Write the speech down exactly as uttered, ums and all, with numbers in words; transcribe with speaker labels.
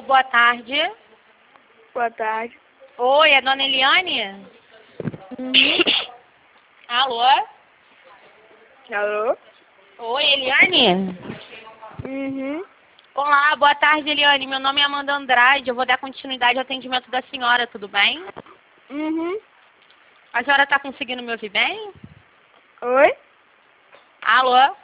Speaker 1: boa tarde.
Speaker 2: Boa tarde.
Speaker 1: Oi, é Dona Eliane?
Speaker 2: Uhum.
Speaker 1: Alô?
Speaker 2: Alô?
Speaker 1: Oi, Eliane?
Speaker 2: Uhum.
Speaker 1: Olá, boa tarde, Eliane. Meu nome é Amanda Andrade. Eu vou dar continuidade ao atendimento da senhora, tudo bem?
Speaker 2: Uhum.
Speaker 1: A senhora está conseguindo me ouvir bem?
Speaker 2: Oi?
Speaker 1: Alô?